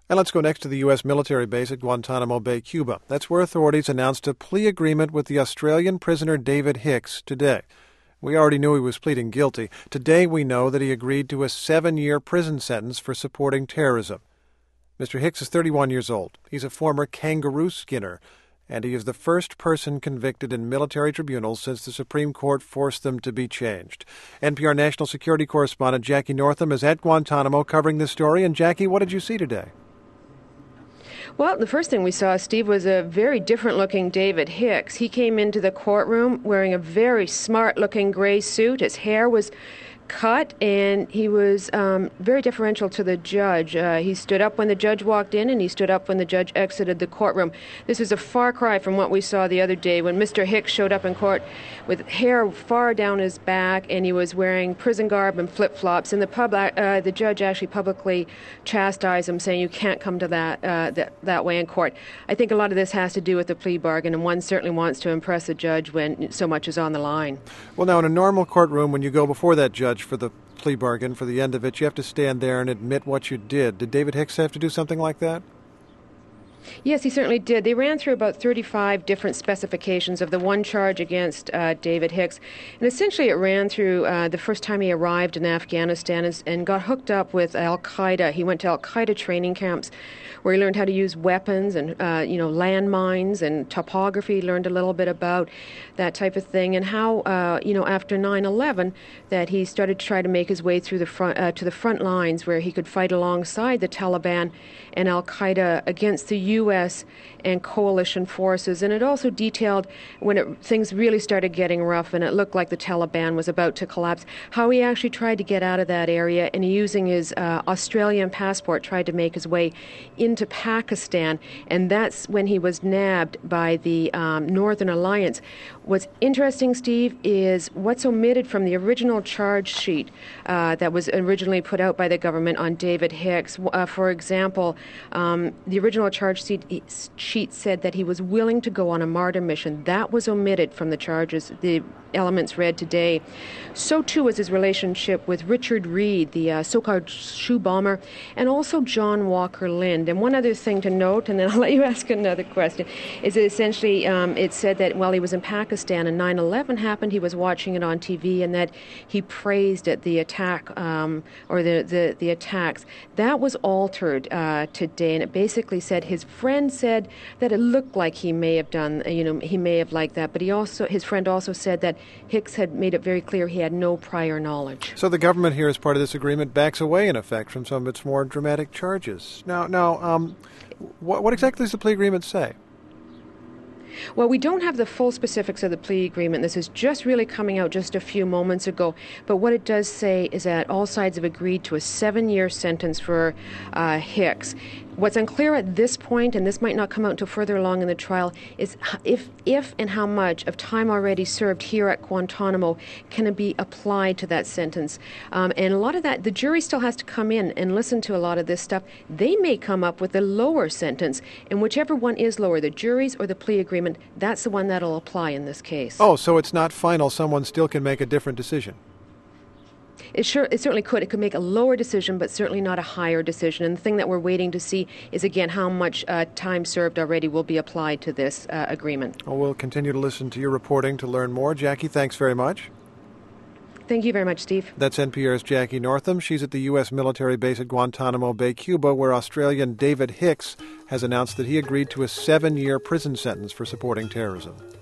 And let's go next to the U.S. military base at Guantanamo Bay, Cuba. That's where authorities announced a plea agreement with the Australian prisoner David Hicks today. We already knew he was pleading guilty. Today we know that he agreed to a 7-year prison sentence for supporting terrorism. Mr. Hicks is 31 years old. He's a former kangaroo skinner, and he is the first person convicted in military tribunals since the Supreme Court forced them to be changed. NPR national security correspondent Jackie Northam is at Guantanamo covering this story. And Jackie, what did you see today? Well, the first thing we saw, Steve, was a very different-looking David Hicks. He came into the courtroom wearing a very smart-looking gray suit. His hair was cut, and he was very deferential to the judge. He stood up when the judge walked in, and he stood up when the judge exited the courtroom. This is a far cry from what we saw the other day when Mr. Hicks showed up in court with hair far down his back, and he was wearing prison garb and flip-flops. And the judge actually publicly chastised him, saying, "You can't come to that way in court." I think a lot of this has to do with the plea bargain, and one certainly wants to impress a judge when so much is on the line. Well, now, in a normal courtroom, when you go before that judge for the plea bargain, for the end of it, you have to stand there and admit what you did. Did David Hicks have to do something like that? Yes, he certainly did. They ran through about 35 different specifications of the one charge against David Hicks. And essentially it ran through the first time he arrived in Afghanistan and got hooked up with al-Qaeda. He went to al-Qaeda training camps where he learned how to use weapons and, landmines and topography, learned a little bit about that type of thing, and how, after 9/11, that he started to try to make his way through the front lines where he could fight alongside the Taliban and al-Qaeda against the U.S. and coalition forces. And it also detailed when things really started getting rough and it looked like the Taliban was about to collapse, how he actually tried to get out of that area, and using his Australian passport tried to make his way into Pakistan. And that's when he was nabbed by the Northern Alliance. What's interesting, Steve, is what's omitted from the original charge sheet that was originally put out by the government on David Hicks. For example, the original charge sheet said that he was willing to go on a martyr mission. That was omitted from the charges, the elements read today. So too was his relationship with Richard Reed, the so-called shoe bomber, and also John Walker Lind. And one other thing to note, and then I'll let you ask another question, is that essentially it said that while he was in Pakistan and 9/11 happened, he was watching it on TV, and that he praised at the attack or the attacks. That was altered today, and it basically said his friend said that it looked like he may have done, he may have liked that, but his friend also said that Hicks had made it very clear he had no prior knowledge. So the government here, as part of this agreement, backs away, in effect, from some of its more dramatic charges. Now, what exactly does the plea agreement say? Well, we don't have the full specifics of the plea agreement. This is just really coming out just a few moments ago. But what it does say is that all sides have agreed to a 7-year sentence for Hicks. What's unclear at this point, and this might not come out until further along in the trial, is if and how much of time already served here at Guantanamo can it be applied to that sentence. And a lot of that, the jury still has to come in and listen to a lot of this stuff. They may come up with a lower sentence, and whichever one is lower, the jury's or the plea agreement, that's the one that'll apply in this case. Oh, so it's not final. Someone still can make a different decision. It certainly could. It could make a lower decision, but certainly not a higher decision. And the thing that we're waiting to see is, again, how much time served already will be applied to this agreement. Well, we'll continue to listen to your reporting to learn more. Jackie, thanks very much. Thank you very much, Steve. That's NPR's Jackie Northam. She's at the U.S. military base at Guantanamo Bay, Cuba, where Australian David Hicks has announced that he agreed to a 7-year prison sentence for supporting terrorism.